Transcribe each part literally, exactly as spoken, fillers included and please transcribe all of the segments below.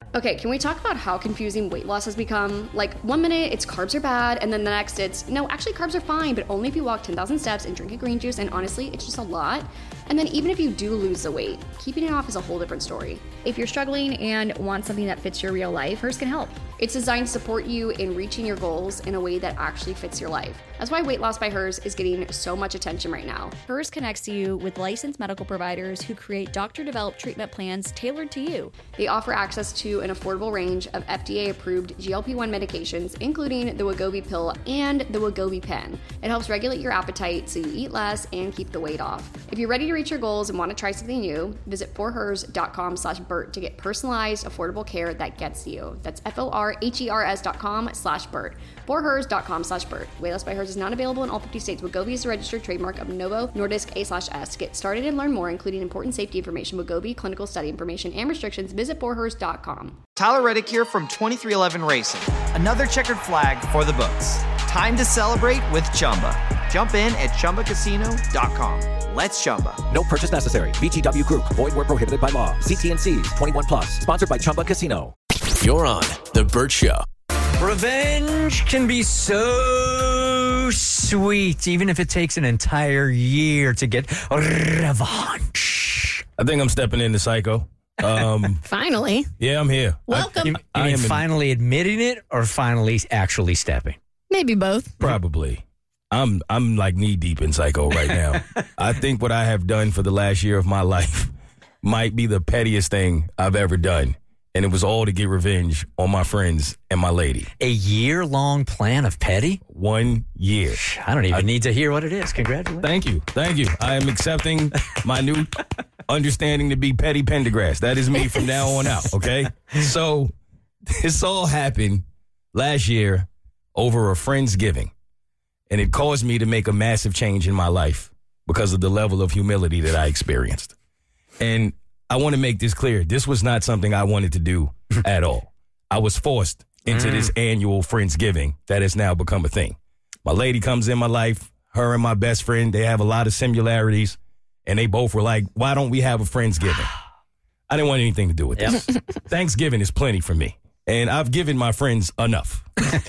Okay, can we talk about how confusing weight loss has become? Like, one minute it's carbs are bad, and then the next it's, no, actually carbs are fine, but only if you walk ten thousand steps and drink a green juice, and honestly, it's just a lot. And then even if you do lose the weight, keeping it off is a whole different story. If you're struggling and want something that fits your real life, Hers can help. It's designed to support you in reaching your goals in a way that actually fits your life. That's why Weight Loss by Hers is getting so much attention right now. Hers connects you with licensed medical providers who create doctor-developed treatment plans tailored to you. They offer access to an affordable range of F D A-approved G L P one medications, including the Wegovy pill and the Wegovy pen. It helps regulate your appetite so you eat less and keep the weight off. If you're ready to reach your goals and want to try something new, visit forhers.com slash Bert to get personalized, affordable care that gets you. That's F-O-R-H-E-R-S dot com slash Bert. forhers.com slash Bert. Weight Loss by Hers is not available in all fifty states. Wegovy is a registered trademark of Novo Nordisk A slash S. To get started and learn more, including important safety information, Wegovy, clinical study information, and restrictions, visit forhers dot com. Tyler Reddick here from twenty-three eleven Racing. Another checkered flag for the books. Time to celebrate with Chumba. Jump in at Chumba Casino dot com. Let's Chumba. No purchase necessary. V G W Group. Void where prohibited by law. See T and C's. twenty-one plus. Sponsored by Chumba Casino. You're on The Bert Show. Revenge can be so sweet, even if it takes an entire year to get revenge. I think I'm stepping into Psycho. Um, Finally. Yeah, I'm here. Welcome. You, you I mean am in- finally admitting it or finally actually stepping? Maybe both. Probably. I'm I'm like knee deep in Psycho right now. I think what I have done for the last year of my life might be the pettiest thing I've ever done. And it was all to get revenge on my friends and my lady. A year-long plan of petty? One year. I don't even I, need to hear what it is. Congratulations. Thank you. Thank you. I am accepting my new understanding to be Petty Pendergrass. That is me from now on out, okay? So this all happened last year over a Friendsgiving. And it caused me to make a massive change in my life because of the level of humility that I experienced. And I want to make this clear. This was not something I wanted to do at all. I was forced into mm. this annual Friendsgiving that has now become a thing. My lady comes in my life, her and my best friend, they have a lot of similarities, and they both were like, why don't we have a Friendsgiving? I didn't want anything to do with this. Yep. Thanksgiving is plenty for me, and I've given my friends enough.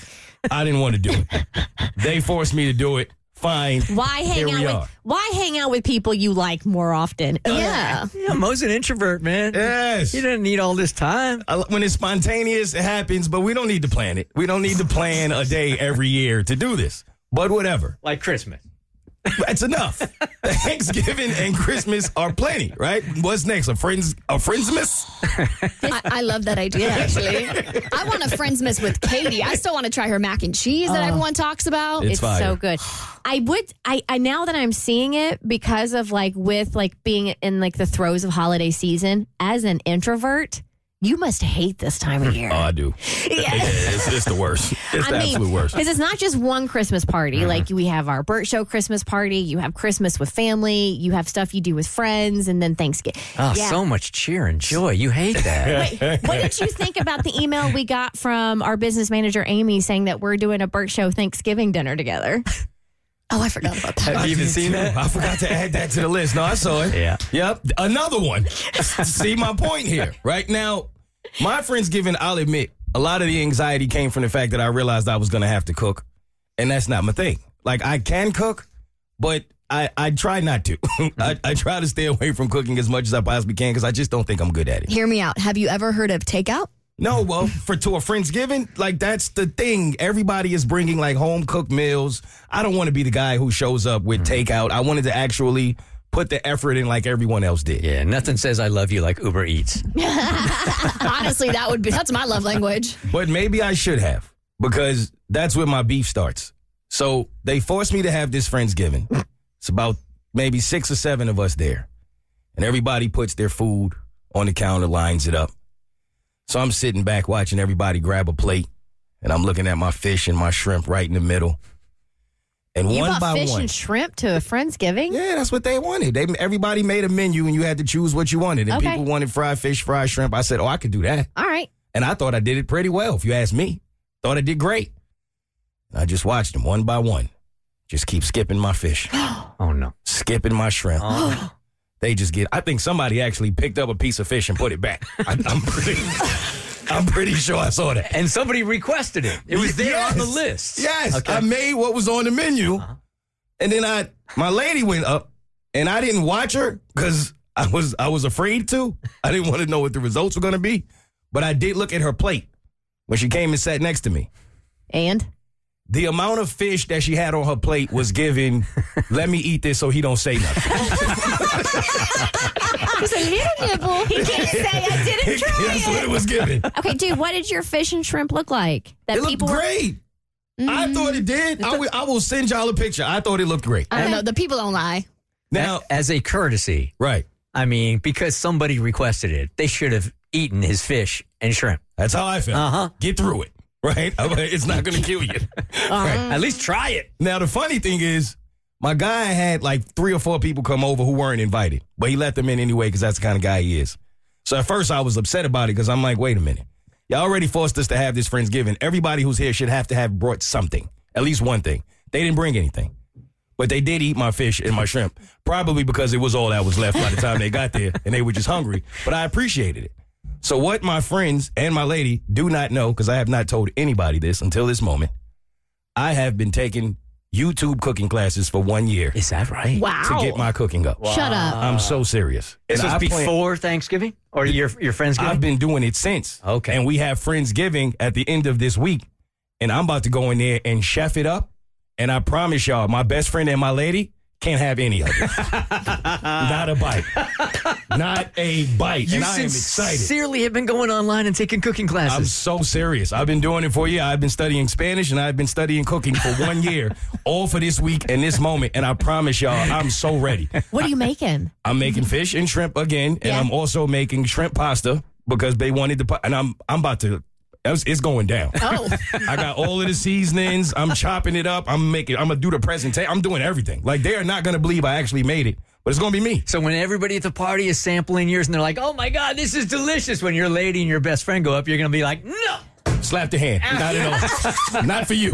I didn't want to do it. They forced me to do it. Fine. Why hang Here we out are. with Why hang out with people you like more often? Yeah. Yeah, Mo's an introvert, man. Yes. You didn't need all this time. I, when it's spontaneous, it happens, but we don't need to plan it. We don't need to plan a day every year to do this. But whatever. Like Christmas. That's enough. Thanksgiving and Christmas are plenty, right? What's next? A friends a Friendsmas? I, I love that idea, actually. I want a Friendsmas with Katie. I still want to try her mac and cheese that Oh. everyone talks about. It's It's fire. so good. I would I, I now that I'm seeing it because of like with like being in like the throes of holiday season as an introvert, you must hate this time of year. Oh, I do. It's, it's the worst. It's the I mean, absolute worst. because it's not just one Christmas party. Mm-hmm. Like we have our Bert Show Christmas party, you have Christmas with family, you have stuff you do with friends, and then Thanksgiving. Oh, Yeah. so much cheer and joy. You hate that. Wait, what did you think about the email we got from our business manager Amy saying that we're doing a Bert Show Thanksgiving dinner together? Oh, I forgot about that. Have you even did seen too. that? I forgot to add that to the list. No, I saw it. Yeah. Yep. Another one. See my point here. Right now, my Friendsgiving, I'll admit, a lot of the anxiety came from the fact that I realized I was going to have to cook. And that's not my thing. Like, I can cook, but I, I try not to. I, I try to stay away from cooking as much as I possibly can because I just don't think I'm good at it. Hear me out. Have you ever heard of takeout? No, well, for to a Friendsgiving, like that's the thing. Everybody is bringing like home cooked meals. I don't want to be the guy who shows up with takeout. I wanted to actually put the effort in like everyone else did. Yeah, nothing says I love you like Uber Eats. Honestly, that would be, that's my love language. But maybe I should have because that's where my beef starts. So they forced me to have this Friendsgiving. It's about maybe six or seven of us there. And everybody puts their food on the counter, lines it up. So I'm sitting back watching everybody grab a plate, and I'm looking at my fish and my shrimp right in the middle. And You one bought by fish one, and shrimp to a Friendsgiving? yeah, that's what they wanted. They everybody made a menu, and you had to choose what you wanted. And Okay. people wanted fried fish, fried shrimp. I said, "Oh, I could do that." All right. And I thought I did it pretty well, if you ask me. Thought I did great. And I just watched them one by one, just keep skipping my fish, Oh, no. skipping my shrimp. Oh. They just get. I think somebody actually picked up a piece of fish and put it back. I, I'm pretty. I'm I'm pretty sure I saw that. And somebody requested it. It was there Yes. on the list. Yes, Okay. I made what was on the menu, Uh-huh. and then I, my lady went up, and I didn't watch her because I was, I was afraid to. I didn't want to know what the results were going to be, but I did look at her plate when she came and sat next to me. And The amount of fish that she had on her plate was given, let me eat this so he don't say nothing. Just a little nibble. he can't say I didn't try That's what it. it was given. Okay, dude, what did your fish and shrimp look like? That It looked people were- great. I thought it did. I will, I will send y'all a picture. I thought it looked great. I don't know. The people don't lie. Now, As a courtesy, right. I mean, because somebody requested it, they should have eaten his fish and shrimp. That's how I felt. Uh-huh. Get through it, right? I mean, it's not going to kill you. Right. At least try it. Now, the funny thing is, my guy had like three or four people come over who weren't invited, but he let them in anyway because that's the kind of guy he is. So at first I was upset about it because I'm like, wait a minute. Y'all already forced us to have this Friendsgiving. Everybody who's here should have to have brought something, at least one thing. They didn't bring anything. But they did eat my fish and my shrimp, probably because it was all that was left by the time they got there and they were just hungry. But I appreciated it. So what my friends and my lady do not know, because I have not told anybody this until this moment, I have been taking YouTube cooking classes for one year Is that right? Wow. to get my cooking up. Shut up. I'm so serious. This And was I plan- before Thanksgiving or your your Friendsgiving? I've been doing it since. Okay. And we have Friendsgiving at the end of this week. And I'm about to go in there and chef it up. And I promise y'all, my best friend and my lady can't have any of it. Not a bite. Not a bite. You and I am excited. sincerely have been going online and taking cooking I'm classes. so serious. I've been doing it for a year. I've been studying Spanish and I've been studying cooking for one year, all for this week and this moment. And I promise y'all, I'm so ready. What are you making? I'm making fish and shrimp again, and Yeah. I'm also making shrimp pasta because they wanted the. And I'm I'm about to. It's it's going down. Oh. I got all of the seasonings. I'm chopping it up. I'm making. I'm gonna do the presentation. I'm doing everything. Like they are not gonna believe I actually made it, but it's gonna be me. So when everybody at the party is sampling yours and they're like, oh my God, this is delicious. When your lady and your best friend go up, you're going to be like, no. Slap the hand. Not at all. Not for you.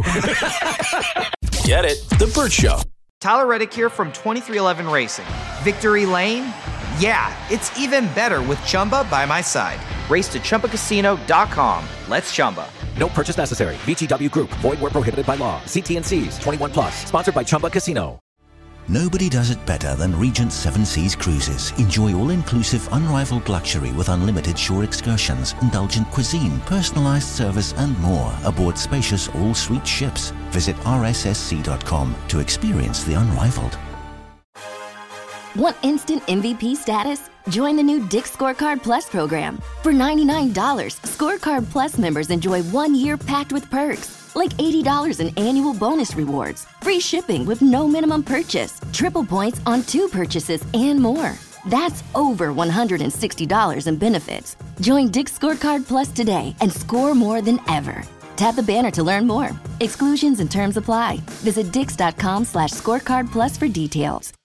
Get it? The Burt Show. Tyler Reddick here from twenty-three eleven Racing. Victory Lane? Yeah, it's even better with Chumba by my side. Race to Chumba Casino dot com. Let's Chumba. No purchase necessary. V G W Group. Void where prohibited by law. See T and C's. twenty-one plus. Sponsored by Chumba Casino. Nobody does it better than Regent Seven Seas Cruises. Enjoy all-inclusive, unrivaled luxury with unlimited shore excursions, indulgent cuisine, personalized service, and more aboard spacious all-suite ships. Visit R S S C dot com to experience the unrivaled. Want instant M V P status? Join the new Dick's Scorecard Plus program. For ninety-nine dollars, Scorecard Plus members enjoy one year packed with perks, like eighty dollars in annual bonus rewards, free shipping with no minimum purchase, triple points on two purchases, and more. That's over one hundred sixty dollars in benefits. Join Dick's Scorecard Plus today and score more than ever. Tap the banner to learn more. Exclusions and terms apply. Visit dix dot com slash scorecard plus for details.